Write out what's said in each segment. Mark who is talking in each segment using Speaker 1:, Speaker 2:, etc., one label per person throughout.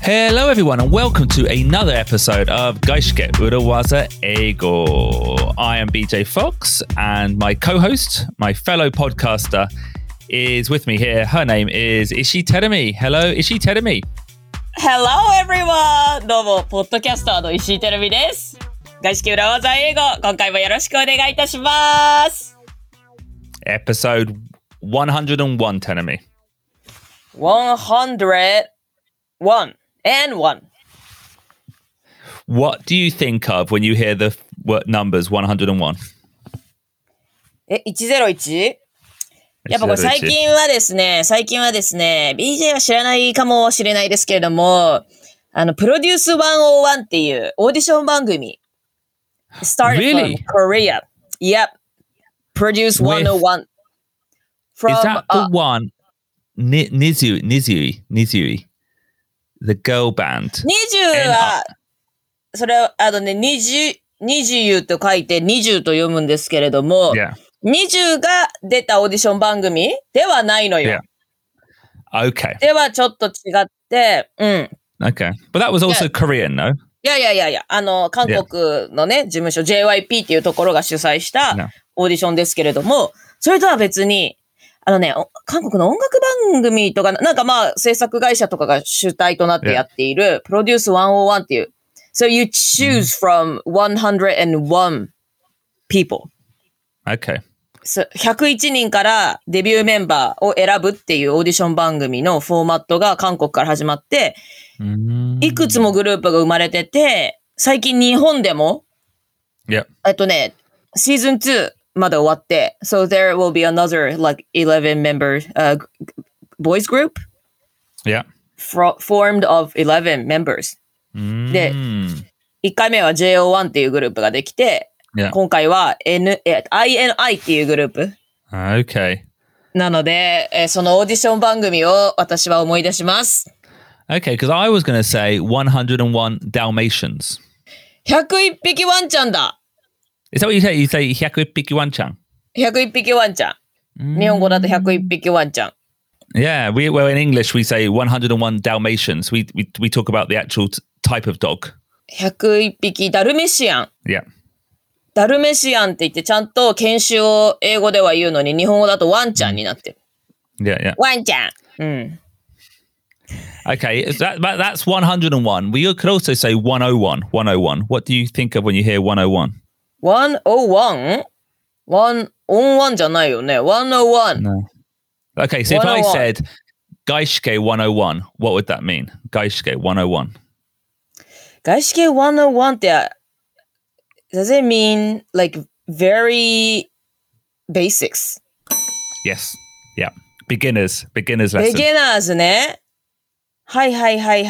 Speaker 1: Hello everyone and welcome to another episode of Gaishike Urawaza Eigo. I am BJ Fox and my co-host, my fellow podcaster is with me here. Her name is Ishii Terumi. Hello, Ishii Terumi.
Speaker 2: Hello everyone! どうも、ポッドキャスターの石井てるみです。外資系裏技英語、今回もよろしくお願いいたします。
Speaker 1: Episode 101, Terumi.
Speaker 2: 101 and 1.
Speaker 1: What do you think of when you hear the numbers 101?
Speaker 2: 101? やっぱこれ最近はですね、BJ は知らないかもしれないですけれども、プロデュース101っていうオーディション番組。Started
Speaker 1: Really?
Speaker 2: from Korea. Yep. Produce 101. From,
Speaker 1: is that the one, Nizui? The girl band.
Speaker 2: 20は、それは、20と書いて20と読むんですけれども、
Speaker 1: Yeah.
Speaker 2: 20が出たオーディション番組ではないのよ。
Speaker 1: Yeah. Okay.
Speaker 2: ではちょっと違って、
Speaker 1: Okay. But that was also Korean, no?
Speaker 2: いや。韓国のね、事務所 JYP っていうところが主催したオーディションですけれども、それとは別に、韓国の音楽番組とか、なんかまあ、制作会社とかが主体となってやっている、プロデュース101っていう。So you choose from 101 people.
Speaker 1: Okay.
Speaker 2: 101人からデビューメンバーを選ぶっていうオーディション番組のフォーマットが韓国から始まって、いくつもグループが生まれてて、最近日本でも、シーズン2まで終わって、so there will be another like 11 member boys group formed of 11 members. で、1回目は JO1 っていうグループができて、今回はINI っていうグループ。
Speaker 1: Okay.
Speaker 2: なので、そのオーディション番組を私は思い出します。
Speaker 1: Okay, because I was going to say 101 Dalmatians.
Speaker 2: 101匹ワンちゃんだ。
Speaker 1: Is that what you say? You say 101匹ワンちゃん?
Speaker 2: 101匹ワンちゃん。日本語だと101匹ワンちゃん。
Speaker 1: Yeah, well in English we say 101 Dalmatians. We talk about the actual type of dog.
Speaker 2: 101匹ダルメシアン。
Speaker 1: Yeah.
Speaker 2: ダルメシアンって言ってちゃんと犬種を英語では言うのに日本語だとワンちゃんになってる。
Speaker 1: Yeah.
Speaker 2: ワンちゃん。
Speaker 1: Okay, that's 101. We could also say 101. What do you think of when you hear 101?
Speaker 2: 101? 101じゃないよね。101.
Speaker 1: No. Okay, so if I said Gaishike 101, what would that mean? Gaishike 101.
Speaker 2: 外資系101って、does it mean like very basics?
Speaker 1: Yes. Yeah. Beginners lesson.
Speaker 2: Beginners ね。はい。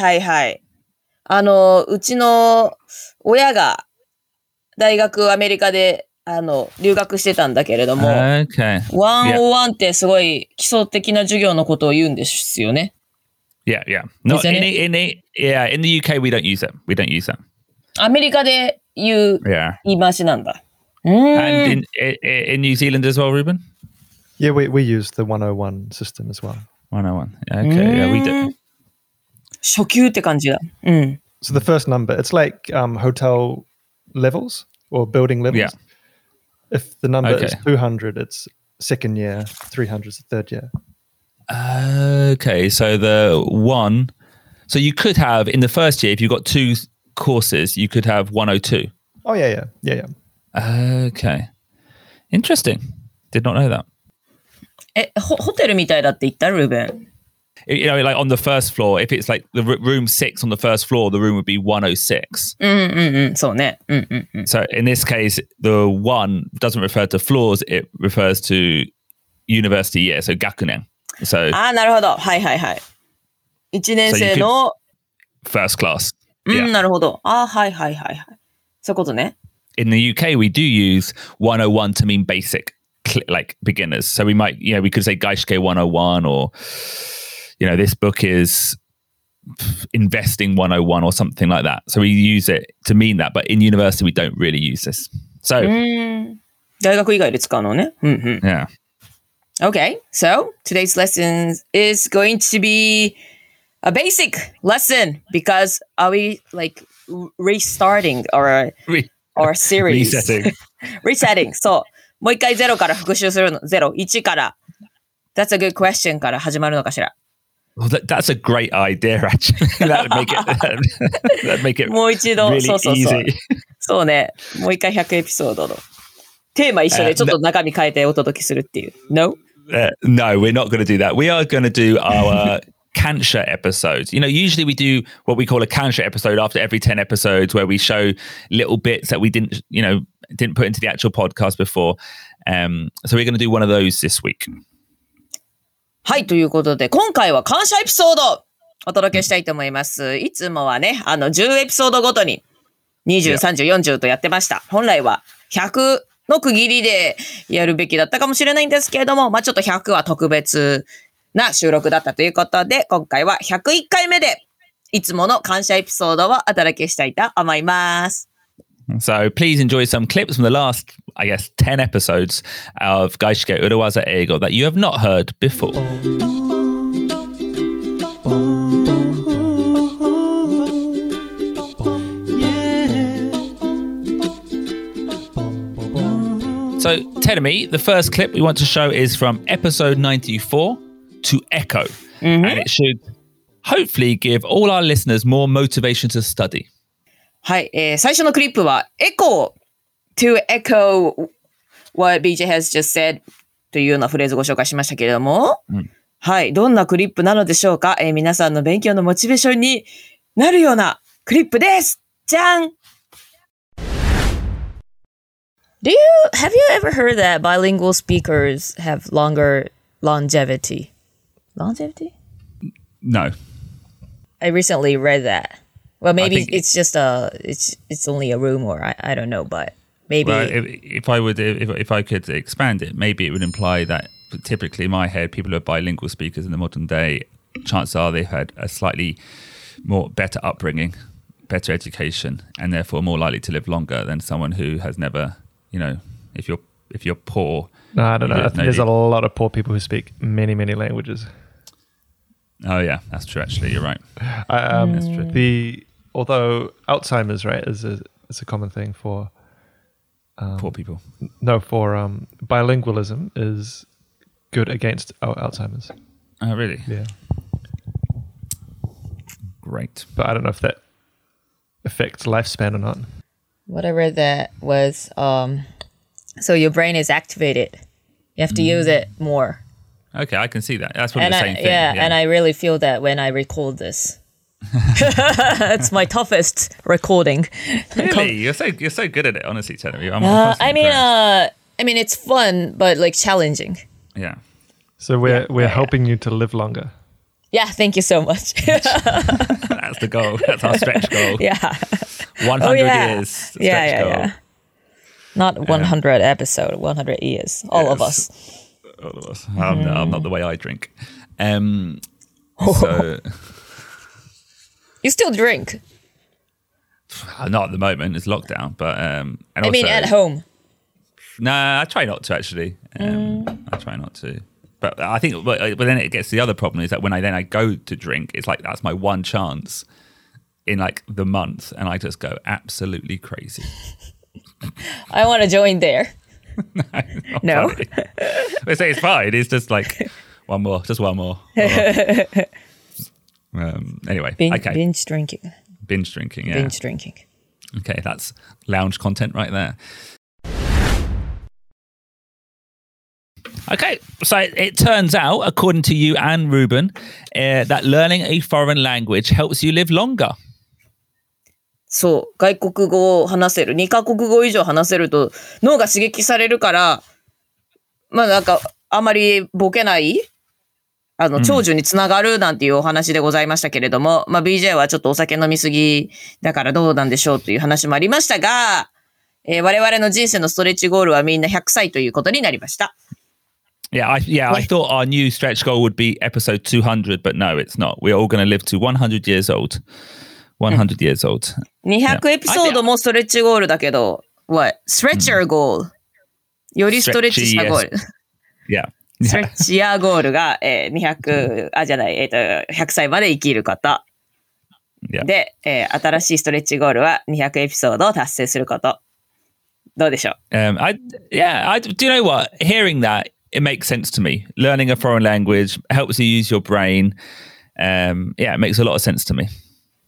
Speaker 2: うちの親が大学アメリカで留学してたんだけれども、
Speaker 1: Okay.
Speaker 2: 101ってすごい基礎的な授業のことを言うんですよね。
Speaker 1: Yeah. Not in the UK we don't use it.
Speaker 2: アメリカで言い回しなんだ。
Speaker 1: And in New Zealand as well, Ruben?
Speaker 3: Yeah, we use the 101 system as well.
Speaker 1: 101. Okay, yeah, we do.
Speaker 2: 初級って感じだ。
Speaker 3: So the first number, it's like hotel levels or building levels.
Speaker 1: Yeah.
Speaker 3: If the number is 200, it's second year, 300 is the third year.
Speaker 1: Okay, so so you could have, in the first year, if you've got 2 courses, you could have 102.
Speaker 3: Oh, yeah.
Speaker 1: Okay. Interesting. Did not know that.
Speaker 2: ホテルみたいだって言ったルーベン。
Speaker 1: You know, like on the first floor, if it's like the room 6 on the first floor, the room would be 106.
Speaker 2: そうね。
Speaker 1: So in this case, the 1 doesn't refer to floors, it refers to university year, so gakunen. So
Speaker 2: なるほど。はい。1年生の
Speaker 1: first class.
Speaker 2: なるほど。はい。そういうことね。
Speaker 1: In the UK, we do use 101 to mean basic, like beginners. So we might, we could say Gaishike 101 or, this book is investing 101 or something like that. So we use it to mean that. But in university, we don't really use this. So
Speaker 2: 大学以外で使うのね。
Speaker 1: Yeah.
Speaker 2: Okay, so today's lesson is going to be a basic lesson because are we like restarting our series? Resetting. そう。もう一回ゼロから復習するの。0、1から。That's a good question から始まるのかしら。
Speaker 1: Well, that's a great idea, actually. that'd make it
Speaker 2: もう一度、
Speaker 1: really
Speaker 2: そうそうそう。そうね。もう一回100エピソードの。テーマ一緒でちょっと中身変えてお届けするっていう。No?
Speaker 1: No, we're not going to do that. We are going to do our Kansha episodes. You know, usually we do what we call a Kansha episode after every 10 episodes where we show little bits that we didn't put into the actual podcast before. So we're going to do one of those this week.
Speaker 2: はい、ということで、今回は感謝エピソードお届けしたいと思います。いつもはね、10エピソードごとに20、30、40とやってました。本来は100の区切りでやるべきだったかもしれないんですけれども、まあちょっと100は特別な収録だったということで、今回は101回目でいつもの感謝エピソードをお届けしたいと思います。
Speaker 1: So please enjoy some clips from the last, I guess, 10 episodes of Gaishike Urawaza Eigo that you have not heard before. So, Terumi, the first clip we want to show is from episode 94 to Echo. And it should hopefully give all our listeners more motivation to study.
Speaker 2: はい、最初のクリップは Echo to echo what BJ has just said というようなフレーズをご紹介しましたけれども、はい、どんなクリップなのでしょうか、皆さんの勉強のモチベーションになるようなクリップです。じゃん。Have you ever heard that bilingual speakers have longer longevity? Longevity?
Speaker 1: No.
Speaker 2: I recently read that. Well, maybe it's just it's only a rumor. I don't know, but maybe.
Speaker 1: Well, if I could expand it, maybe it would imply that typically in my head, people who are bilingual speakers in the modern day, chances are they've had a slightly more better upbringing, better education, and therefore more likely to live longer than someone who has never. You know, if you're poor.
Speaker 3: No, I don't know. I think there's a lot of poor people who speak many, many languages.
Speaker 1: Oh yeah, that's true. Actually, you're right. That's true. Although Alzheimer's, right, is a common thing for poor people.
Speaker 3: No, for bilingualism is good against Alzheimer's.
Speaker 1: Oh really?
Speaker 3: Yeah.
Speaker 1: Great.
Speaker 3: But I don't know if that affects lifespan or not.
Speaker 2: What I read that was, so your brain is activated. You have to use it more.
Speaker 1: Okay, I can see that. That's probably the same thing.
Speaker 2: Yeah, and I really feel that when I record this. It's my toughest recording.
Speaker 1: Really? You're so good at it, honestly, Terumi.
Speaker 2: I mean, it's fun, but like challenging.
Speaker 1: Yeah.
Speaker 3: So we're helping you to live longer.
Speaker 2: Yeah, thank you so much.
Speaker 1: That's the goal. That's our stretch goal.
Speaker 2: Yeah.
Speaker 1: 100 years. Stretch goal.
Speaker 2: Yeah. Not 100 episode, 100 years. All of us.
Speaker 1: All of us. I'm not the way I drink. So
Speaker 2: you still drink?
Speaker 1: Not at the moment. It's lockdown, but and
Speaker 2: I mean, at home.
Speaker 1: Nah, I try not to actually. I try not to. But I think, but then it gets the other problem is that when I go to drink, it's like that's my one chance in like the month, and I just go absolutely crazy.
Speaker 2: I want to join there. No.
Speaker 1: I say it's fine. It's just like one more. Anyway, okay.
Speaker 2: Binge drinking.
Speaker 1: Binge drinking, yeah.
Speaker 2: Binge drinking.
Speaker 1: Okay, that's lounge content right there. Okay, so it turns out, according to you and Ruben, that learning a foreign language helps you live longer.
Speaker 2: そう、外国語を話せる、2カ国語以上話せると脳が刺激されるから、まあなんかあまりボケない長寿につながるなんていうお話でございましたけれども、まあ BJ はちょっとお酒飲みすぎだからどうなんでしょうという話もありましたが、我々の人生のストレッチゴールはみんな100歳ということになりました。
Speaker 1: Yeah, I thought our new stretch goal would be episode 200, but no, it's not. We're all going to live to 100 years old. 100 years old.
Speaker 2: 200エピソードもストレッチゴールだけど、what? Stretcher goal. よりストレッチしたゴール。
Speaker 1: Yeah.
Speaker 2: ストレッチヤーゴールが、100歳まで生きること。
Speaker 1: Yeah.
Speaker 2: で、新しいストレッチゴールは200エピソードを達成すること。どうでしょう？
Speaker 1: do you know what? Hearing that, it makes sense to me. Learning a foreign language helps you use your brain. It makes a lot of sense to me.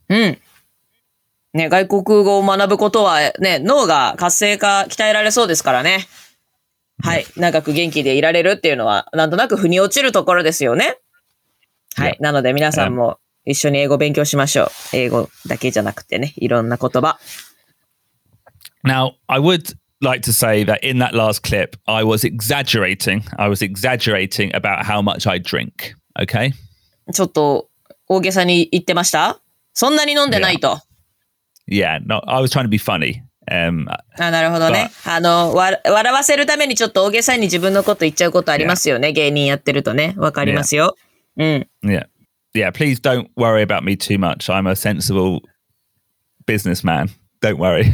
Speaker 2: ね、外国語を学ぶことはね、脳が活性化、鍛えられそうですからね。はい。長く元気でいられるっていうのは、なんとなく腑に落ちるところですよね。はい。なので皆さんも一緒に英語勉強しましょう。英語だけじゃなくてね、いろんな言葉。
Speaker 1: Now, I would like to say that in that last clip, I was exaggerating. I was exaggerating about how much I drink. Okay?
Speaker 2: ちょっと大げさに言ってました？そんなに飲んでないと。
Speaker 1: Yeah, no, I was trying to be funny.
Speaker 2: なるほどね。笑わせるためにちょっと大げさに自分のこと言っちゃうことありますよね。芸人やってるとね。わかりますよ。
Speaker 1: Yeah, please don't worry about me too much. I'm a sensible businessman. Don't worry.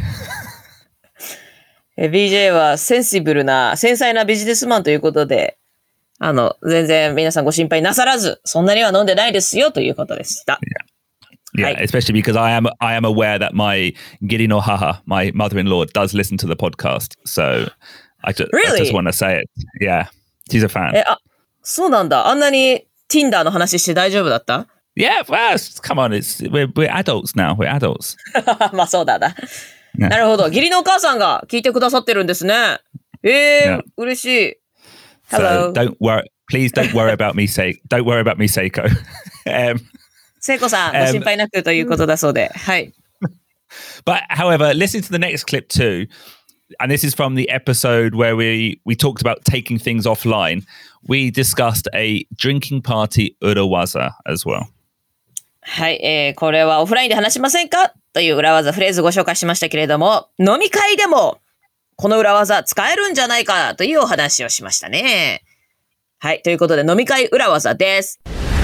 Speaker 2: BJ はセンシブルな、繊細なビジネスマンということで、全然皆さんご心配なさらず、そんなには飲んでないですよということでした。
Speaker 1: Yeah, especially because I am aware that my Giri no Haha, my mother-in-law, does listen to the podcast. So I just want to say it. Yeah, she's a fan.
Speaker 2: そうなんだ。あんなに Tinder の話して大丈夫だった？
Speaker 1: Yeah, well, come on, we're adults now. We're adults.
Speaker 2: まあそうだな。なるほど。義理のお母さんが聞いてくださってるんですね。嬉しい。
Speaker 1: Hello. So please don't worry about me, don't worry about me, Seiko.
Speaker 2: 聖子さん、ご心配なくということだそうで。はい。
Speaker 1: But however, listen to the next clip too. And this is from the episode where we talked about taking things offline. We discussed a drinking party urawaza as well.
Speaker 2: はい、これはオフラインで話しませんかという裏技フレーズご紹介しましたけれども、飲み会でもこの裏技使えるんじゃないかというお話をしましたね。はい、ということで飲み会裏技です。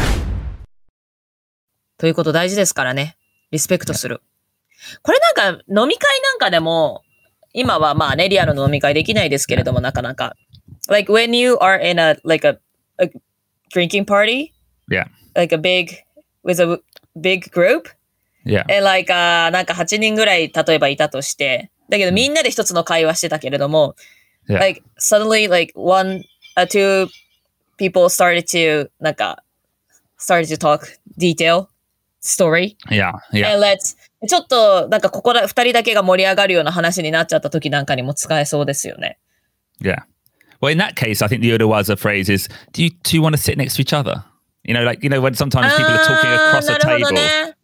Speaker 2: ということ大事ですからね。リスペクトする。これなんか飲み会なんかでも、今はまあね、リアルの飲み会できないですけれども、なかなか。Like when you are in a drinking party, like with a big group, and like なんか8人ぐらい例えばいたとして、だけどみんなで一つの会話してたけれども、like suddenly like two people started to talk detail story. And ちょっとなんかここで2人だけが盛り上がるような話になっちゃった時なんかにも使えそうですよね。
Speaker 1: Yeah. Well, in that case, I think the urawaza phrase is, do you want to sit next to each other? You know, like, when sometimes people are talking across a table.
Speaker 2: ね。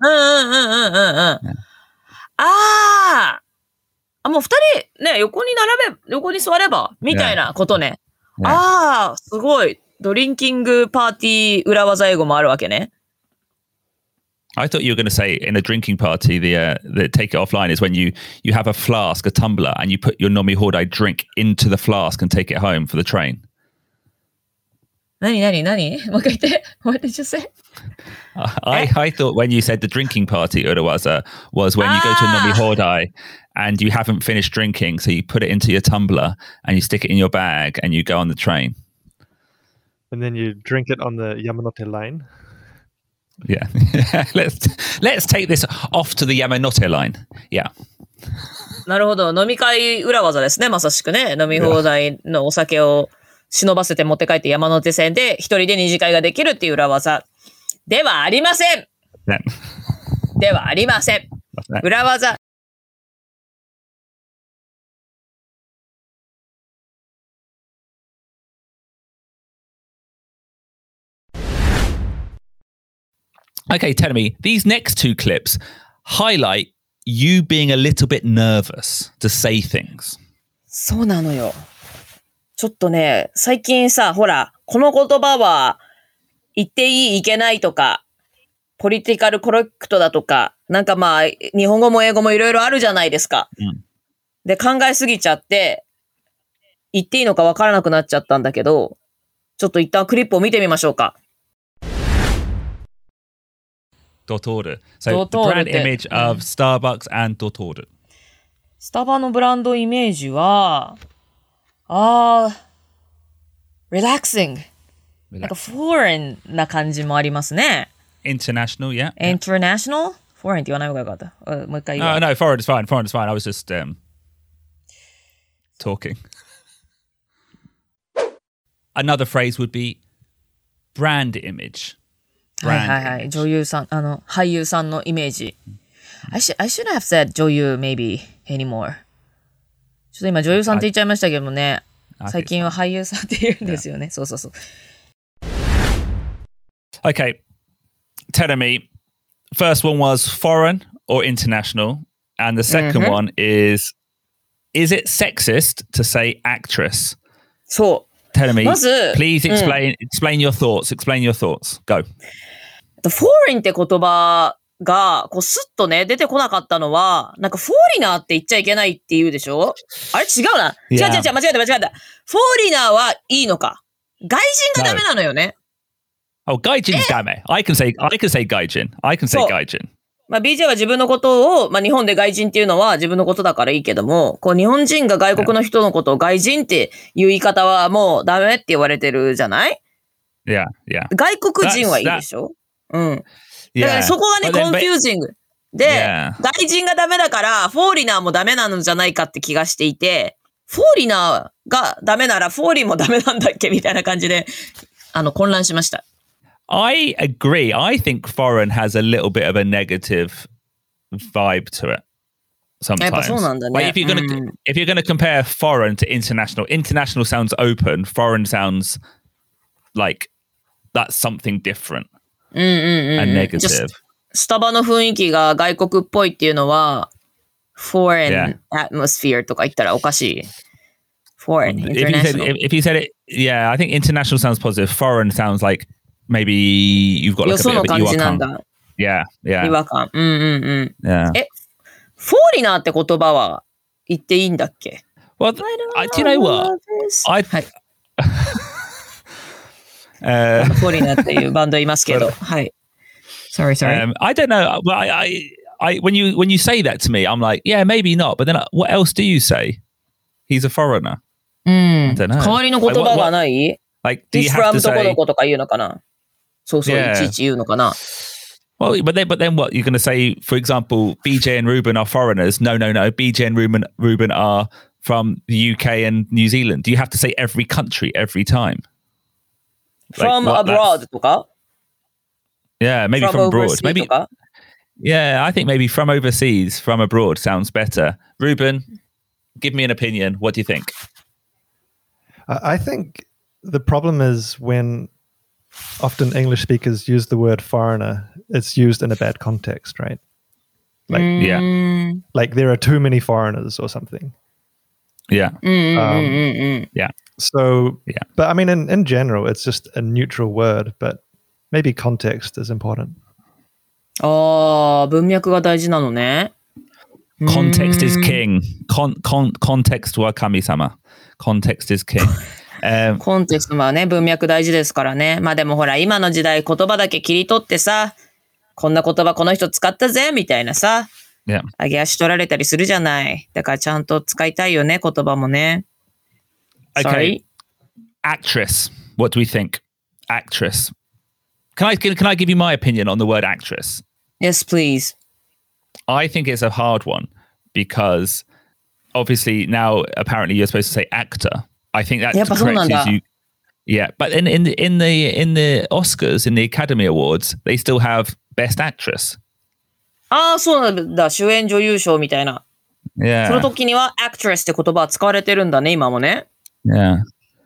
Speaker 2: もう2人ね、横に座れば、みたいなことね。すごい。ドリンキングパーティー裏技英語もあるわけね。
Speaker 1: I thought you were going to say in a drinking party, the take it offline is when you have a flask, a tumbler, and you put your nomi hodai drink into the flask and take it home for the train.
Speaker 2: 何もう一回言って。What did you say?
Speaker 1: I thought when you said the drinking party urawaza was when you go to a nomi hodai and you haven't finished drinking, so you put it into your tumbler and you stick it in your bag and you go on the train.
Speaker 3: And then you drink it on the Yamanote line.
Speaker 1: Yeah. Let's take this off to the Yamanote line. Yeah.
Speaker 2: なるほど。飲み会裏技ですね。まさしくね。飲み放題のお酒を忍ばせて持って帰って山手線で一人で二次会ができるっていう裏技ではありません。ではありません。裏技。
Speaker 1: Okay, tell me, these next two clips highlight you being a little bit nervous to say things.
Speaker 2: そうなのよ。ちょっとね、最近さ、ほら、この言葉は言っていい、いけないとか、ポリティカルコレクトだとか、なんかまあ、日本語も英語もいろいろあるじゃないですか。で、考えすぎちゃって、言っていいのかわからなくなっちゃったんだけど、ちょっと一旦クリップを見てみましょうか。
Speaker 1: .order. So the brand image of Starbucks and .order.
Speaker 2: スタバのブランドイメージは、relaxing. なんか foreign な感じもありますね。
Speaker 1: International, yeah.
Speaker 2: International? Foreign って言わない方がよかった。もう一回言うわ。
Speaker 1: No, foreign is fine. Foreign is fine. I was just talking. Another phrase would be brand image.
Speaker 2: はいはいはい。女優さん、俳優さんのイメージ。I should have said 女優 maybe anymore. ちょっと今女優さんって言っちゃいましたけどもね。最近は俳優さんって言うんですよね。そうそうそう。
Speaker 1: Okay. Tell me, first one was foreign or international? And the second one is it sexist to say actress?
Speaker 2: そう。
Speaker 1: Tell me,
Speaker 2: まず
Speaker 1: please explain your thoughts. Explain your thoughts. Go.
Speaker 2: foreign って言葉が、こう、スッとね、出てこなかったのは、なんか、フォーリナーって言っちゃいけないって言うでしょ？あれ違うな。違う、間違えた。フォーリナーはいいのか。外人がダメなのよね。
Speaker 1: Oh, gaijin'sダメ。I can say gaijin. I can say gaijin.
Speaker 2: まあ、BJ は自分のことを、まあ、日本で外人っていうのは自分のことだからいいけども、こう、日本人が外国の人のことを外人っていう言い方はもうダメって言われてるじゃない？
Speaker 1: Yeah.
Speaker 2: 外国人はいいでしょ？うん。だからそこがね、コンフュージング。で、外人がダメだから、フォーリナーもダメなのじゃないかって気がしていて、フォーリナーがダメなら、フォーリンもダメなんだっけみたいな感じで、混乱しました。
Speaker 1: I agree. I think foreign has a little bit of a negative vibe to it sometimes.
Speaker 2: やっぱそうなんだね。
Speaker 1: Like if you're gonna compare foreign to international sounds open, foreign sounds like that's something different and negative.
Speaker 2: スタバの雰囲気が外国っぽいっていうのは、foreign atmosphere とか言ったらおかしい。Foreign, international.
Speaker 1: If you said it, yeah, I think international sounds positive. Foreign sounds like maybe you've got like a bit of a 違和感。Yeah.
Speaker 2: 違和感。Yeah. フォーリナーって言葉は言っていいんだっけ？
Speaker 1: Well, do you know what?
Speaker 2: はい。フォーリナーっていうバンドいますけど。はい。Sorry.
Speaker 1: I don't know. Well, I when you say that to me, I'm like, yeah, maybe not. But then what else do you say? He's a foreigner. I don't know.
Speaker 2: 代わりの言葉がない？
Speaker 1: Like, do you
Speaker 2: He's
Speaker 1: have
Speaker 2: from
Speaker 1: to
Speaker 2: どこ
Speaker 1: say?
Speaker 2: どことか言うのかな？そうそう、いちいち言うのかな？
Speaker 1: Well, but then what? You're going to say, for example, BJ and Ruben are foreigners. No. BJ and Ruben are from the UK and New Zealand. Do you have to say every country every time?
Speaker 2: From abroad とか？
Speaker 1: Yeah, maybe from abroad. Maybe.
Speaker 2: とか？
Speaker 1: Yeah, I think maybe from overseas, from abroad sounds better. Ruben, give me an opinion. What do you think?
Speaker 3: I think the problem is when often English speakers use the word foreigner, it's used in a bad context, right? Like, like there are too many foreigners or something.
Speaker 1: Yeah.
Speaker 3: Yeah. So, but I mean, in general, it's just a neutral word, but maybe context is important.
Speaker 2: ああ、文脈が大事なのね。
Speaker 1: Context is king. Context は神様。Context is king.
Speaker 2: コンテクストはね、文脈大事ですからね。まあでもほら、今の時代言葉だけ切り取ってさ、こんな言葉この人使ったぜ、みたいなさ、上げ足取られたりするじゃない。だからちゃんと使いたいよね、言葉もね。
Speaker 1: Okay. Actress. What do we think? Actress. Can I give you my opinion on the word actress?
Speaker 2: Yes, please.
Speaker 1: I think it's a hard one because obviously now apparently you're supposed to say actor. I think that's correct. Yeah, but in the Oscars, in the Academy Awards, they still have Best Actress.
Speaker 2: ああ、そうなんだ。主演女優賞みたいな。
Speaker 1: Yeah.
Speaker 2: その時には actress って言葉は使われてるんだね、今もね。
Speaker 1: Yeah.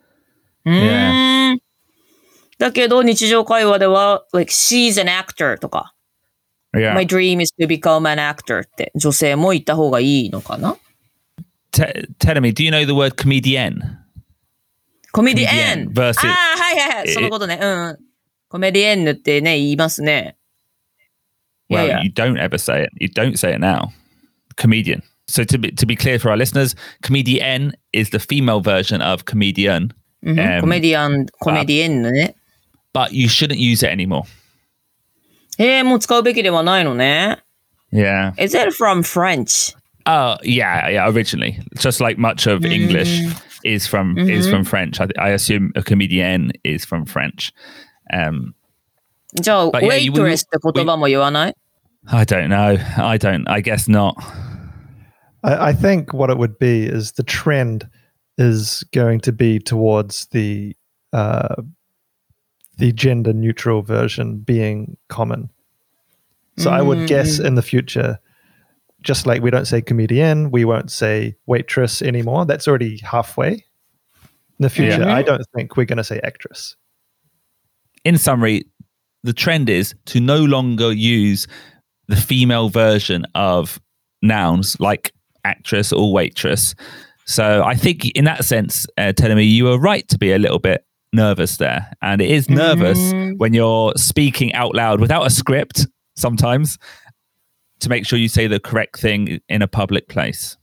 Speaker 2: だけど日常会話では like she's an actor とか、My dream is to become an actor って女性も言った方がいいのかな？
Speaker 1: Tell me, do you know the word comedian?
Speaker 2: Comedian
Speaker 1: versus
Speaker 2: はい。そのことね。コメディエンヌってね、言いますね。
Speaker 1: Well, you don't ever say it. You don't say it now. Comedian. So to be clear for our listeners, comedian is the female version of comedian.
Speaker 2: コメディエンヌね。
Speaker 1: But you shouldn't use it anymore.
Speaker 2: もう使うべきではないのね。
Speaker 1: Yeah.
Speaker 2: Is it from French?
Speaker 1: Oh, yeah, originally. Just like much of English. is from French. I assume a comedienne is from French.
Speaker 2: じゃあ、waitress って言葉も言わない
Speaker 1: I don't know. I guess not.
Speaker 3: I think what it would be is the trend is going to be towards the gender neutral version being common. So I would guess in the future, just like we don't say comedian, we won't say waitress anymore. That's already halfway. In the future, I don't think we're going to say actress.
Speaker 1: In summary, the trend is to no longer use the female version of nouns like actress or waitress. So I think in that sense, telling me you were right to be a little bit nervous there. And it is nervous when you're speaking out loud without a script sometimes to make sure you say the correct thing in a public place.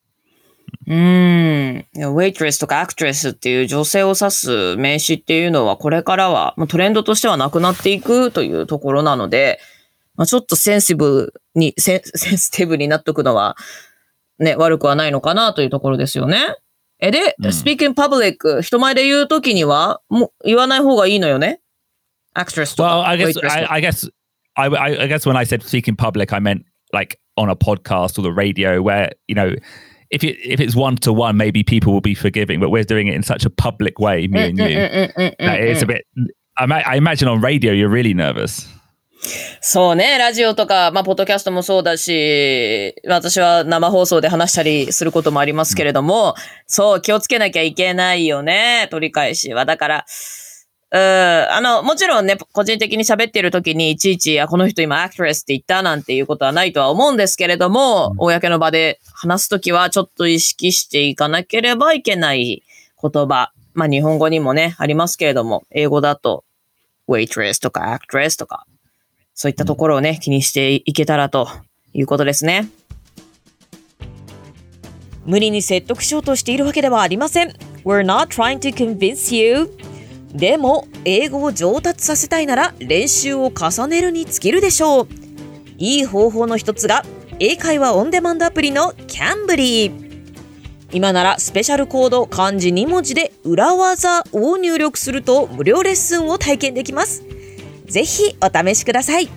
Speaker 2: waitress とか actress っていう女性を指す名詞っていうのはこれからはもうトレンドとしてはなくなっていくというところなので、ちょっとセンシティブになっとくのはね、悪くはないのかなというところですよね。で、speak in public 人前で言うときにはもう言わない方がいいのよね。actress とか。
Speaker 1: Well, I guess when I said speak in public, I meant like on a podcast or the radio where, you know, if it's one-to-one, maybe people will be forgiving, but we're doing it in such a public way, me and you. That it's a bit, I imagine on radio, you're really nervous.
Speaker 2: そうね、ラジオとか、ポッドキャストもそうだし、私は生放送で話したりすることもありますけれども、そう、気をつけなきゃいけないよね、取り返しは。だから、もちろんね、個人的に喋っている時にいちいち、この人今アクトレスって言ったなんていうことはないとは思うんですけれども、公の場で話すときはちょっと意識していかなければいけない言葉。日本語にもね、ありますけれども、英語だと、waitress とか actress とか、そういったところをね、気にしていけたらということですね。無理に説得しようとしているわけではありません。We're not trying to convince you. でも、英語を上達させたいなら練習を重ねるに尽きるでしょう。いい方法の一つが、英会話オンデマンドアプリのキャンブリー。今ならスペシャルコード漢字2文字で裏技を入力すると無料レッスンを体験できます。ぜひお試しください。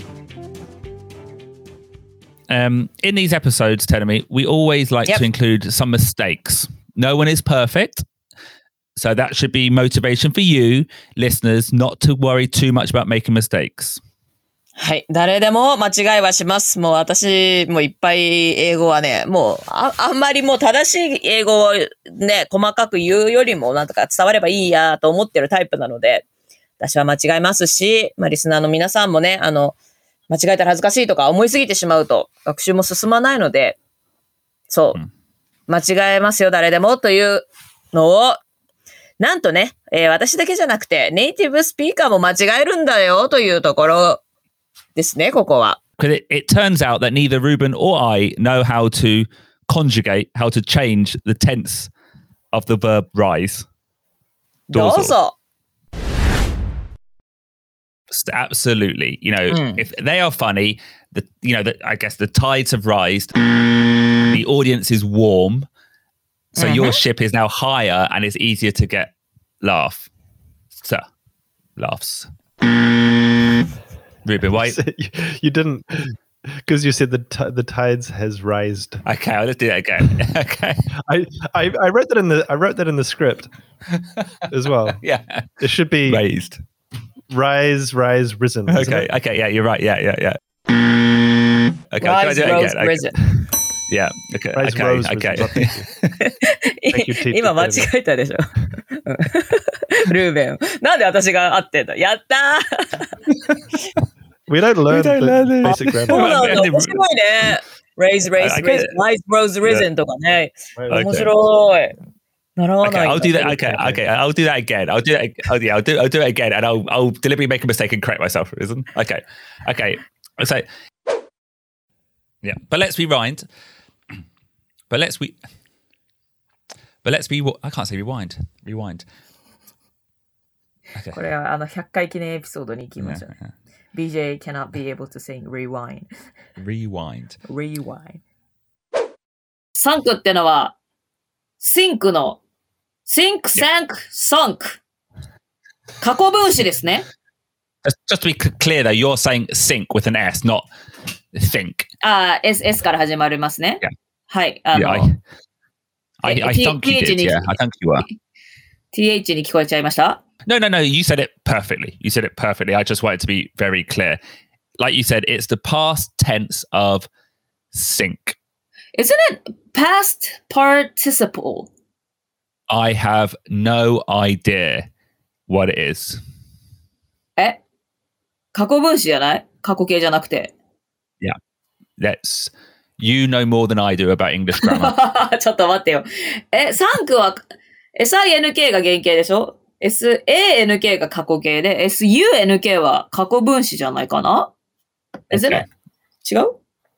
Speaker 1: In these episodes, Tenemy, we always like to include some mistakes. No one is perfect. So that should be motivation for you, listeners, not to worry too much about making mistakes.
Speaker 2: はい。誰でも間違いはします。もう私もいっぱい英語はね、もうあんまりもう正しい英語をね、細かく言うよりもなんとか伝わればいいやと思ってるタイプなので、私は間違えますし、リスナーの皆さんもね、間違えたら恥ずかしいとか思いすぎてしまうと学習も進まないので、そう、間違えますよ、誰でもというのを、なんとね、私だけじゃなくてネイティブスピーカーも間違えるんだよというところですね、ここは。
Speaker 1: Because it turns out that neither Ruben or I know how to conjugate, how to change the tense of the verb rise.
Speaker 2: どうぞ。
Speaker 1: Absolutely. You know, if they are funny, I guess the tides have rised. The audience is warm. So your ship is now higher and it's easier to get laughs. Ruben, why?
Speaker 3: You didn't, because you said the tides has rised.
Speaker 1: Okay, let's do that again. Okay.
Speaker 3: I wrote that in the script as well.
Speaker 1: Yeah.
Speaker 3: It should be
Speaker 1: raised.
Speaker 3: Rise, risen.
Speaker 1: Okay, yeah, you're right. Yeah. Okay,
Speaker 2: Rise, rose, risen.
Speaker 1: Yeah, okay.
Speaker 3: Rise,
Speaker 1: okay,
Speaker 3: rose,
Speaker 1: okay.
Speaker 3: Thank you, teacher.
Speaker 2: 今間違えたでしょ。ルーベン。なんで私が合ってんだ。やったー
Speaker 3: We don't learn the basic
Speaker 2: そう
Speaker 3: grammar.
Speaker 2: なんだ。面白いね。Raise, rise, rose, risen とかね。面白い。習わない。
Speaker 1: I'll do that. Okay. I'll do that again. I'll do it again, and I'll deliberately make a mistake and correct myself. Isn't? Okay. So, yeah. But let's rewind. I can't say rewind. Rewind. Okay.
Speaker 2: これは100回記念エピソードに行きましょう。BJ cannot be able to sing rewind.
Speaker 1: Rewind.
Speaker 2: サンクってのは、シンクの sink, sank, sunk. 過去分詞ですね。
Speaker 1: Just to be clear though, you're saying sink with an S, not think.
Speaker 2: S から始まりますね。
Speaker 1: Yeah.
Speaker 2: はい。
Speaker 1: I thunk you did, yeah. I thunk you were.
Speaker 2: TH に聞こえちゃいました
Speaker 1: No, you said it perfectly. You said it perfectly. I just wanted to be very clear. Like you said, it's the past tense of sink.
Speaker 2: Isn't it past participle?
Speaker 1: I have no idea what it is.
Speaker 2: 過去分詞じゃない過去形じゃなくて。
Speaker 1: Yeah. You know more than I do about English grammar.
Speaker 2: ちょっと待ってよ。サンクは、SINK が原型でしょ ?SANK が過去形で、SUNK は過去分詞じゃないかな Is it? 違う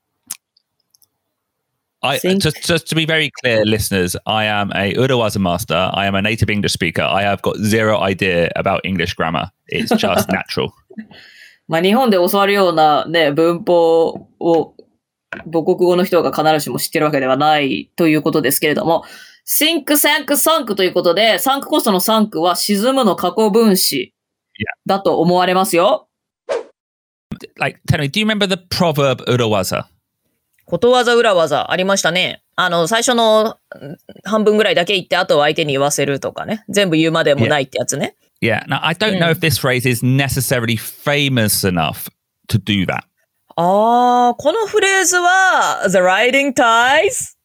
Speaker 1: just to be very clear, listeners, I am a Urawaza master. I am a native English speaker. I have got zero idea about English grammar. It's just natural.
Speaker 2: まあ日本で教わるようなね、文法を母国語の人が必ずしも知ってるわけではないということですけれども、sink, sank, sunk ということで、サンクコストのサンクは沈むの過去分詞だと思われますよ。
Speaker 1: Like, tell me, do you remember the proverb Urawaza?
Speaker 2: ことわざ裏技ありましたね。最初の半分ぐらいだけ言って、あとは相手に言わせるとかね。全部言うまでもないってやつね。
Speaker 1: Yeah. Now, I don't know if this phrase is necessarily famous enough to do that.
Speaker 2: このフレーズは The riding ties?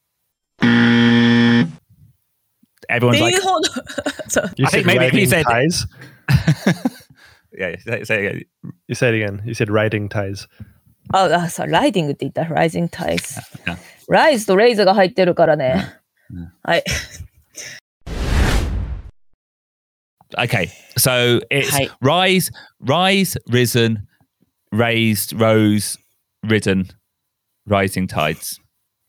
Speaker 1: Everyone's like,
Speaker 3: You
Speaker 1: I
Speaker 3: said
Speaker 1: think maybe if you
Speaker 3: riding
Speaker 1: said
Speaker 3: ties.
Speaker 1: Yeah, say it again.
Speaker 3: You say it again. You said riding ties.
Speaker 2: そう、ライディングって言った。Rising ties。ライズとレイズが入ってるからね。はい。
Speaker 1: Okay, so it's rise, risen, raised, rose, ridden, rising tides.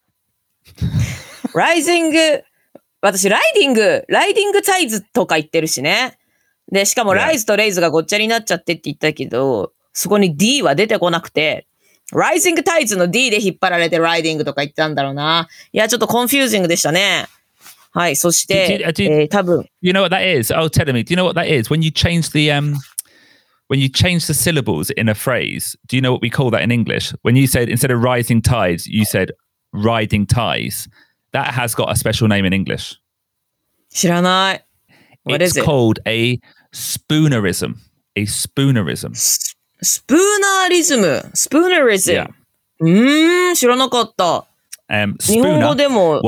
Speaker 2: ライジング、私、ライディングタイズとか言ってるしね。で、しかもライズとレイズがごっちゃになっちゃってって言ったけど、そこに D は出てこなくて、ライジングタイズの D で引っ張られてライディングとか言ったんだろうな。いや、ちょっとコンフュージングでしたね。はい、そして、多分。
Speaker 1: You know what that is? Oh, tell me. Do you know what that is? When you change the syllables in a phrase, do you know what we call that in English? When you said, instead of rising tides, you said riding ties. That has got a special name in English.
Speaker 2: 知らない。What is it?
Speaker 1: It's called a spoonerism. A spoonerism.
Speaker 2: スプーナーリズム。
Speaker 1: Yeah.
Speaker 2: 知らなかった。日本語でも。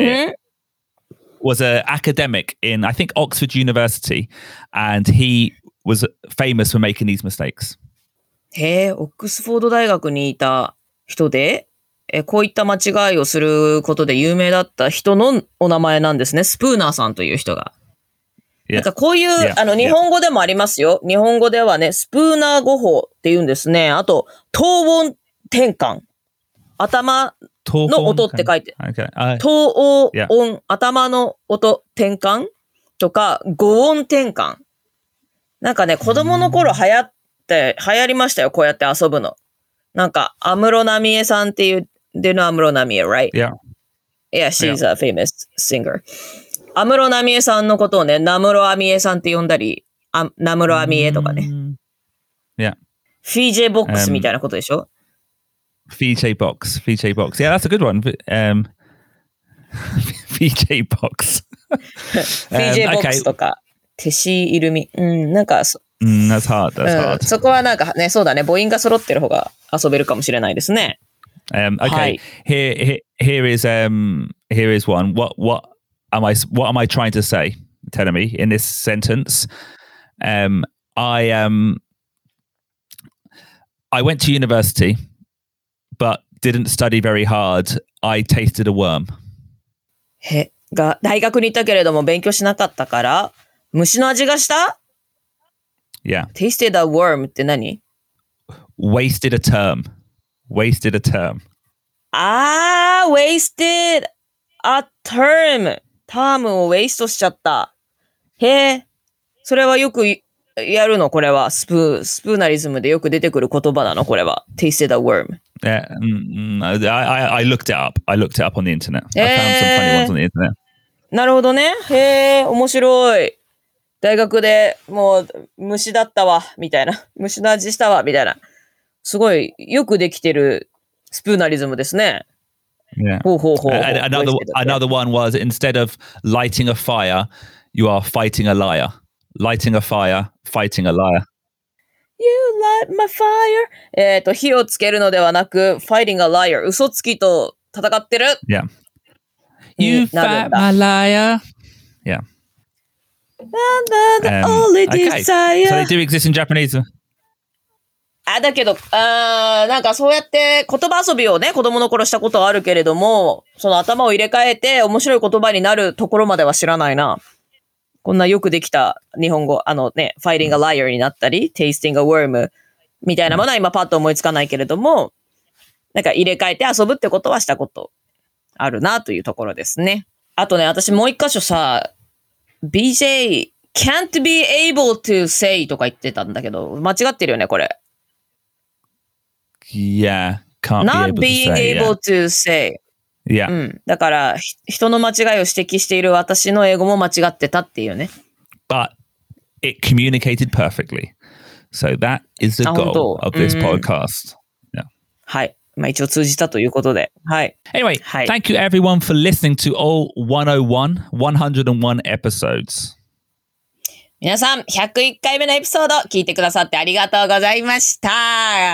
Speaker 1: was an academic in, I think, Oxford University, and he was famous for making these mistakes.
Speaker 2: へえ、オックスフォード大学にいた人で、こういった間違いをすることで有名だった人のお名前なんですね。スプーナーさんという人が。
Speaker 1: Yeah.
Speaker 2: なんかこういう、日本語でもありますよ。日本語ではね、スプーナー語法って言うんですね。あと、等音転換。頭の音って書いて。等音、頭の音転換とか、語音転換。なんかね、子供の頃流行りましたよ。こうやって遊ぶの。なんか、安室奈美恵さんっていう、Do you know 安室奈美恵, right?
Speaker 1: Yeah.
Speaker 2: Yeah, she's a famous singer. 安室奈美恵さんのことをね、名室亜美恵さんって呼んだり、名室亜美恵とかね。
Speaker 1: Yeah.
Speaker 2: フィージェボックスみたいなことでしょ
Speaker 1: VJ box. Yeah, that's a good one. VJ box.
Speaker 2: VJ box とか、テシイルミ。なんか、
Speaker 1: that's hard.
Speaker 2: そこはなんかね、そうだね、母音が揃ってる方が遊べるかもしれないですね。
Speaker 1: Okay, here is one. What am I trying to say? Tell me in this sentence. I went to university, but didn't study very hard. I tasted a worm.
Speaker 2: 大学に行ったけれども勉強しなかったから虫の味がした
Speaker 1: Yeah.
Speaker 2: Tasted a worm って何
Speaker 1: Wasted a term. Wasted a term.
Speaker 2: Wasted a term. タームをウェイストしちゃった。へえ。それはよくやるのこれは。スプーナリズムでよく出てくる言葉なのこれは。Tasted a worm.
Speaker 1: I looked it up. I looked it up on the internet. I found some funny ones on the internet.
Speaker 2: なるほどね。へえ、面白い。大学でもう虫だったわ、みたいな。虫の味したわ、みたいな。すごいよくできてるスプーナリズムですね。
Speaker 1: Yeah.
Speaker 2: ほうほうほうほう。
Speaker 1: Another one was instead of lighting a fire, you are fighting a liar. Lighting a fire, fighting a liar.
Speaker 2: You light my fire. 火をつけるのではなく、fighting a liar. 嘘つきと戦ってる。
Speaker 1: Yeah. You fat my liar. Yeah.
Speaker 2: The only
Speaker 1: okay.
Speaker 2: desire.
Speaker 1: So they do exist in Japanese.
Speaker 2: だけど、なんかそうやって言葉遊びをね、子供の頃したことはあるけれども、その頭を入れ替えて面白い言葉になるところまでは知らないな。こんなよくできた日本語、fighting a liar になったり、tasting a worm みたいなものは今パッと思いつかないけれども、なんか入れ替えて遊ぶってことはしたことあるなというところですね。あとね、私もう一箇所さ、BJ can't be able to say とか言ってたんだけど、間違ってるよね、これ。
Speaker 1: Yeah, can't
Speaker 2: Not
Speaker 1: be
Speaker 2: being
Speaker 1: able
Speaker 2: able to
Speaker 1: to say.
Speaker 2: say.
Speaker 1: Yeah.
Speaker 2: うん。だから、人の間違いを指摘している私の英語も間違ってたっていうね。
Speaker 1: But it communicated perfectly. So that is the goal of this podcast. Yeah.
Speaker 2: はい。まあ一応通じたということで。はい。
Speaker 1: Anyway,
Speaker 2: はい。
Speaker 1: thank you everyone for listening to all 101 episodes.
Speaker 2: 皆さん、101回目のエピソード聞いてくださってありがとうございました。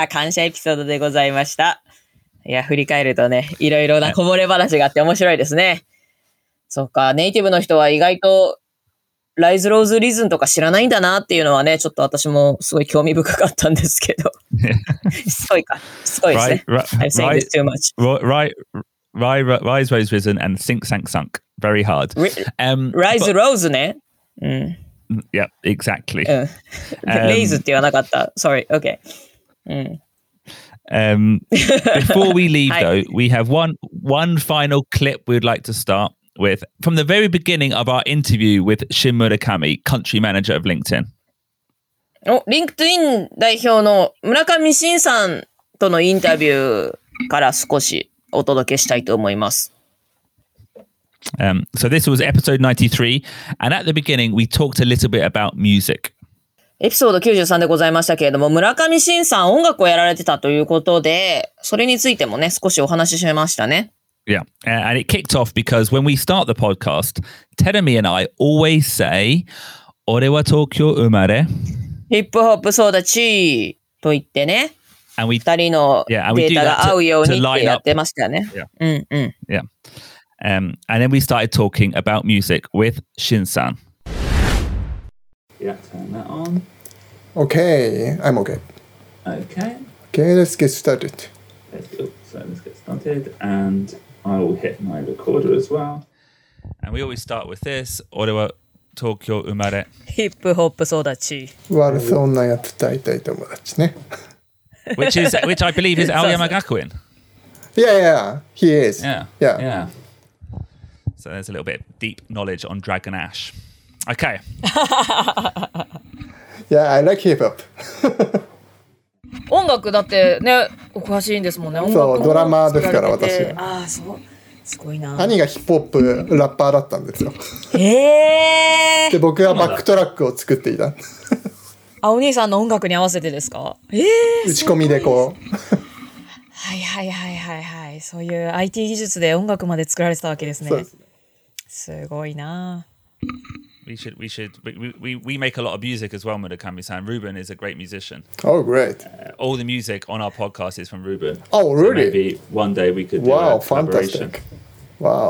Speaker 2: 感謝エピソードでございました。いや、振り返るとね、いろいろなこぼれ話があって面白いですね。そっか、ネイティブの人は意外とライズ・ローズ・リズンとか知らないんだなっていうのはね、ちょっと私もすごい興味深かったんですけど。すごいか。すごいですね。I'm saying this too much.
Speaker 1: Rise, rose, risen, and sink, sank, sunk. Very hard.
Speaker 2: Rise, rose ね。うん。
Speaker 1: Yeah, exactly.
Speaker 2: レイズって言わなかった。Sorry, okay.
Speaker 1: Before we leave, though, we have one final clip we'd like to start with from the very beginning of our interview with Shin Murakami, country manager of LinkedIn.
Speaker 2: リンクトイン代表の村上信さんとのインタビューから少しお届けしたいと思います。
Speaker 1: So this was episode 93, and at the beginning we talked a little bit about music.
Speaker 2: エピソード93でございましたけれども、村上信さん音楽をやられてたということで、それについてもね、少しお話ししましたね。
Speaker 1: Yeah, and it kicked off because when we start the podcast, Terumi and I always say, 俺は東京生まれ。
Speaker 2: ヒップホップソーダチーと言ってね、二人のデータが合うようにってやってましたよね。
Speaker 1: Yeah. And then we started talking about music with Shin-san. Yeah, turn that on.
Speaker 4: Okay, I'm okay.
Speaker 1: Okay.
Speaker 4: Okay, let's get started.
Speaker 1: Let's get started, and I will hit my recorder as well. And we always start with this. 俺は東京生まれ。
Speaker 2: ヒップホップソーダチー。
Speaker 4: 悪そうなやつ大体友達ね。
Speaker 1: which I believe is Aoyama Gakuin.
Speaker 4: Yeah, he is.
Speaker 1: Yeah. So there's a little bit of deep knowledge on Dragon Ash. Okay.
Speaker 4: Yeah, I like hip hop.
Speaker 2: 音楽だってね、お詳しいんですもんね。
Speaker 4: そう、ドラマーですから私。
Speaker 2: ああ、そう。すごいな。
Speaker 4: 兄がヒップホップラッパーだったんですよ。
Speaker 2: へえ。
Speaker 4: で、僕はバックトラックを作っていた。
Speaker 2: あ、お兄さんの音楽に合わせてですか？
Speaker 4: 打ち込みでこう。
Speaker 2: はい。そういう IT 技術で音楽まで作られてたわけですね。
Speaker 4: そうです。
Speaker 2: すごいな。
Speaker 1: We make a lot of music as well, Murakami-san. Ruben is a great musician.
Speaker 4: Oh, great.
Speaker 1: All the music on our podcast is from Ruben.
Speaker 4: Oh, really?
Speaker 1: So maybe one day we could do a collaboration.
Speaker 4: Fantastic. Wow.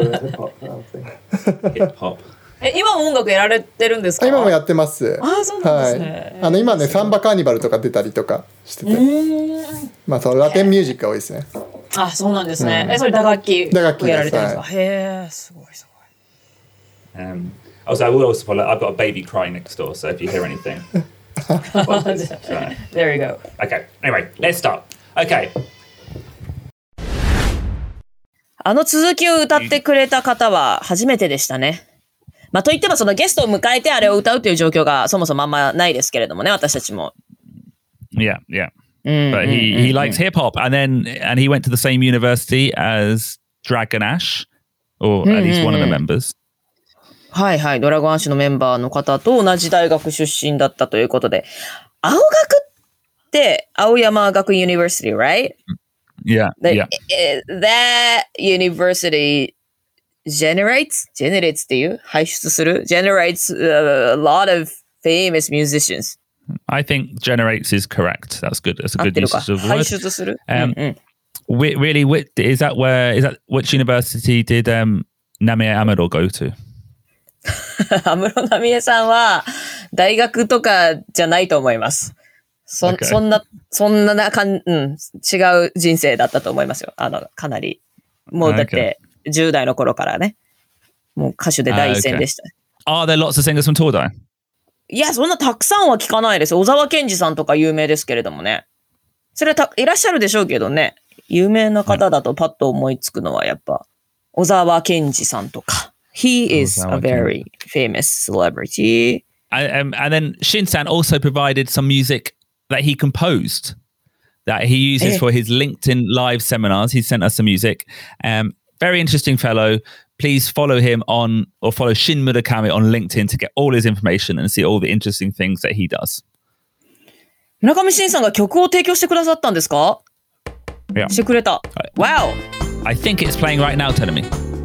Speaker 1: Hip hop.
Speaker 2: 今も音楽やられてるんですか？
Speaker 4: 今もやってます。
Speaker 2: あ、そうなんですね。
Speaker 4: はい。今ね、サンバカーニバルとか出たりとかしてて。まあ、そのラテンミュージックが多いですね。
Speaker 2: あ、そうなんですね。それ打楽器をやられてるんですか？へえ、すごい。
Speaker 1: Also, I will also follow. I've got a baby crying next door, so if you hear anything,
Speaker 2: there you go.
Speaker 1: Okay. Anyway, let's start. Okay.
Speaker 2: あの続きを歌ってくれた方は初めてでしたね。まあといってもそのゲストを迎えてあれを歌うという状況がそもそもあんまないですけれどもね、私たちも。
Speaker 1: Yeah. But he likes hip hop, and he went to the same university as Dragon Ash, or at least one of the members.
Speaker 2: はいはい。ドラゴンアッシュのメンバーの方と同じ大学出身だったということで。青学って青山学院 University, right?
Speaker 1: Yeah. Yeah.
Speaker 2: That university generates っていう排出する generates a lot of famous musicians.
Speaker 1: I think generates is correct. That's good. That's a
Speaker 2: 合っ
Speaker 1: good
Speaker 2: てるか
Speaker 1: usage of the
Speaker 2: 排
Speaker 1: word.
Speaker 2: 出する、
Speaker 1: Really, is that which university did Namie Amador go to?
Speaker 2: 安室奈美恵さんは大学とかじゃないと思います。
Speaker 1: Okay.
Speaker 2: そんな違う人生だったと思いますよ。かなり。もうだって10代の頃からね。もう歌手で第一線でした。
Speaker 1: Are there lots of singers from Tordai?
Speaker 2: いや、そんなたくさんは聞かないです。小沢健二さんとか有名ですけれどもね。それはいらっしゃるでしょうけどね。有名な方だとパッと思いつくのはやっぱ小沢健二さんとか。He is a very famous celebrity.
Speaker 1: And then Shin-san also provided some music that he composed that he uses for his LinkedIn live seminars. He sent us some music. Very interesting fellow. Please follow him or follow Shin Murakami on LinkedIn to get all his information and see all the interesting things that he does.
Speaker 2: 村上信さんが曲を提供してくださったんですか？
Speaker 1: Yeah.
Speaker 2: してくれた。Wow!
Speaker 1: I think it's playing right now, telling me.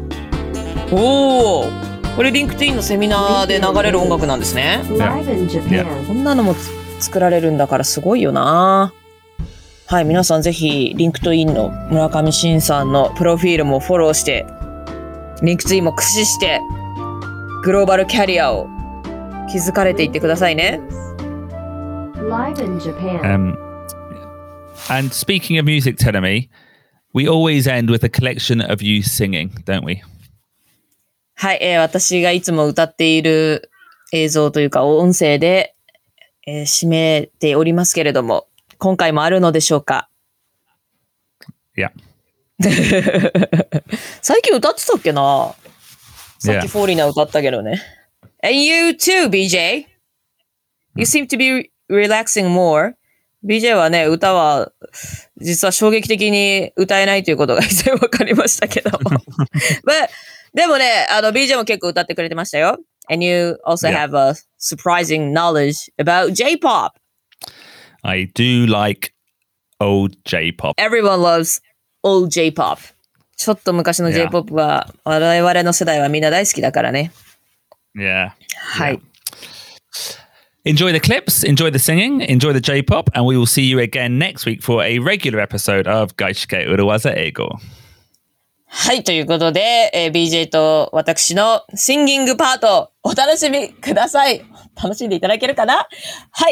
Speaker 2: おー、これリンクトインのセミナーで流れる音楽なんですね。こんなのも作られるんだからすごいよな。はい、皆さんぜひリンクトインの村上信さんのプロフィールもフォローして、リンクトインも駆使してグローバルキャリアを築かれていってくださいね。
Speaker 1: And speaking of music, Telemi, we always end with a collection of you singing, don't we?
Speaker 2: はい、私がいつも歌っている映像というか音声で、締めておりますけれども、今回もあるのでしょうか？
Speaker 1: Yeah.
Speaker 2: 最近歌ってたっけな？さっきフォーリナ歌ったけどね。And you too, BJ. You seem to be relaxing more. BJ はね、歌は実は衝撃的に歌えないということが以前分かりましたけども。でもね、BJ も結構歌ってくれてましたよ。And you also have a surprising knowledge about J-pop.
Speaker 1: I do like old J-pop.
Speaker 2: Everyone loves old J-pop. ちょっと昔の J-pop は我々の世代はみんな大好きだからね。
Speaker 1: Yeah.
Speaker 2: はい。
Speaker 1: Enjoy the clips, enjoy the singing, enjoy the J-pop, and we will see you again next week for a regular episode of Gaishike Uruwaza Eigo.
Speaker 2: はい、ということで、BJ と私のシンギングパートお楽しみください。楽しんでいただけるかな？はい、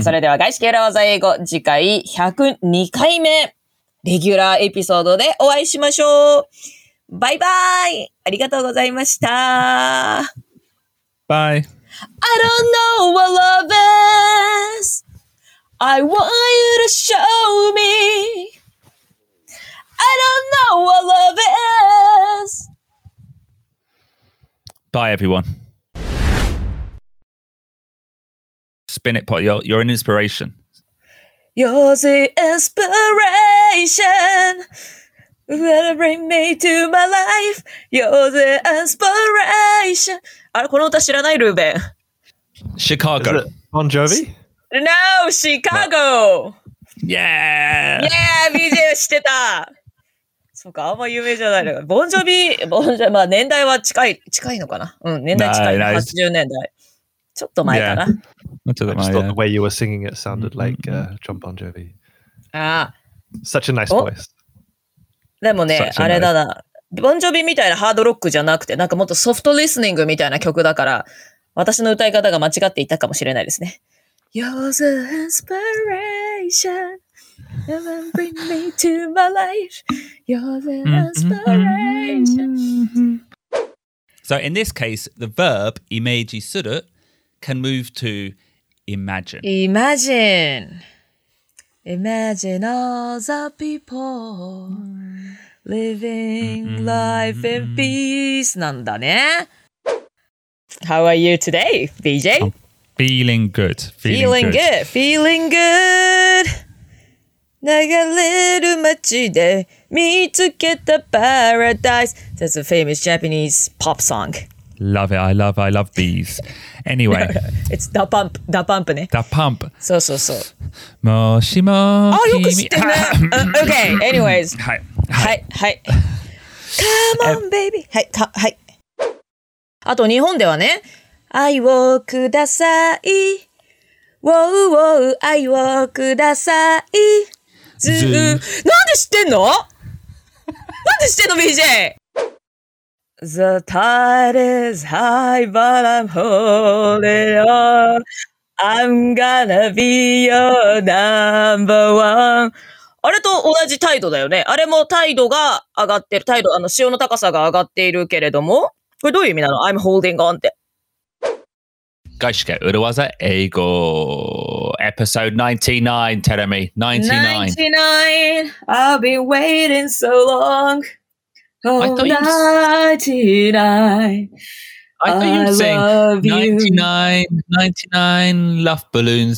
Speaker 2: それでは外資系裏技英語次回102回目レギュラーエピソードでお会いしましょう。バイバイ。ありがとうございました。
Speaker 1: Bye.
Speaker 2: I don't know what love is. I want you to show me. I don't know what love is.
Speaker 1: Bye, everyone. Spin it, Pot. You're an inspiration.
Speaker 2: You're the inspiration. Will bring me to my life. You're the inspiration. あれ、この歌知らないルーベン。
Speaker 1: Chicago.
Speaker 3: Bon Jovi?
Speaker 2: No, Chicago.
Speaker 1: Yeah.
Speaker 2: Yeah, BJ 知ってた。そうか、あんま有名じゃないのか。ボンジョビ、まあ年代は近いのかな。うん、年代近い。80年代。ちょっと前かな。
Speaker 3: I just thought the way you were singing it sounded like John Bon Jovi.
Speaker 2: ああ。
Speaker 3: Such a nice voice.
Speaker 2: でもね、あれだな。ボンジョビみたいなハードロックじゃなくて、なんかもっとソフトリスニングみたいな曲だから、私の歌い方が間違っていたかもしれないですね。You're the inspiration. Never bring me to my life. You're the inspiration.
Speaker 1: So in this case, the verb imeji suru can move to imagine.
Speaker 2: Imagine. Imagine all the people living life in peace なんだね。How are you today, BJ?
Speaker 1: Feeling good.
Speaker 2: Feeling good. 流れる街で見つけた Paradise. That's a famous Japanese pop song.
Speaker 1: Love it. I love these. Anyway.
Speaker 2: It's Da Pump ね。
Speaker 1: Da Pump.
Speaker 2: そうそうそう。
Speaker 1: もしも
Speaker 2: あ、よく知ってるね。Okay, anyways.
Speaker 1: はい。
Speaker 2: はい。はい。Come on, baby. はい。はい。あと日本ではね、愛をください。Wow, 愛をください。なんで知ってんのなんで知ってんの BJ? The tide is high, but I'm holding on. I'm gonna be your number one. あれと同じ態度だよね。あれも態度が上がってる。態度、潮の高さが上がっているけれども。これどういう意味なの ?I'm holding on って。
Speaker 1: 外資系裏技英語 Episode 99 テレミ99
Speaker 2: I've been waiting so long
Speaker 1: I thought you were saying 99 love balloons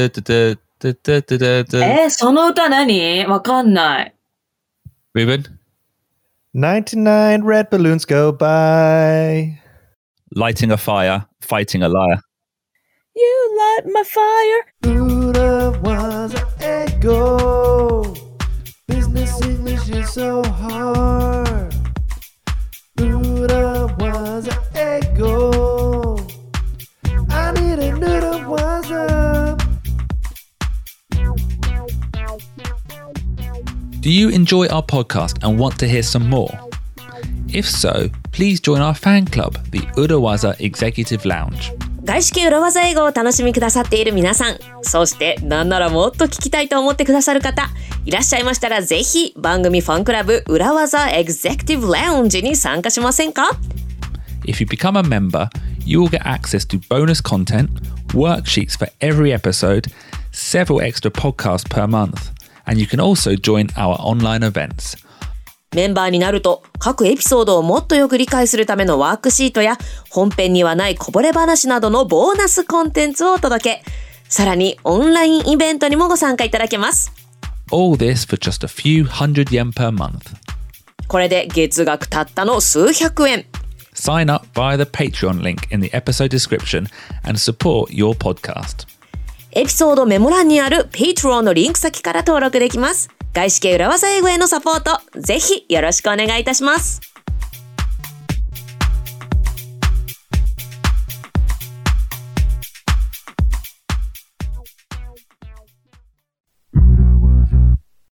Speaker 2: その歌何わかんない
Speaker 1: Ruben
Speaker 3: 99 red balloons go by
Speaker 1: Lighting a fire Fighting a liar
Speaker 2: You light my fire
Speaker 3: Buddha was an ego Business English is so hard Buddha was an ego I need a noodle was a
Speaker 1: Do you enjoy our podcast and want to hear some more? If so, please join our fan club, the Urawaza Executive Lounge.
Speaker 2: 外資系裏技英語を楽しみくださっている皆さん、そしてなんならもっと聞きたいと思ってくださる方、いらっしゃいましたらぜひ番組ファンクラブ裏技 Executive Lounge に参加しませんか?
Speaker 1: If you become a member, you will get access to bonus content, worksheets for every episode, several extra podcasts per month, and you can also join our online events.
Speaker 2: メンバーになると各エピソードをもっとよく理解するためのワークシートや本編にはないこぼれ話などのボーナスコンテンツをお届け。さらにオンラインイベントにもご参加いただけます。
Speaker 1: All this for just a few hundred yen per month.
Speaker 2: これで月額たったの数百円。
Speaker 1: Sign up via the Patreon link in the episode description and support your podcast.
Speaker 2: エピソードメモ欄にある Patreon のリンク先から登録できます。外資系裏技英語へのサポート、ぜひよろしくお願いいたします。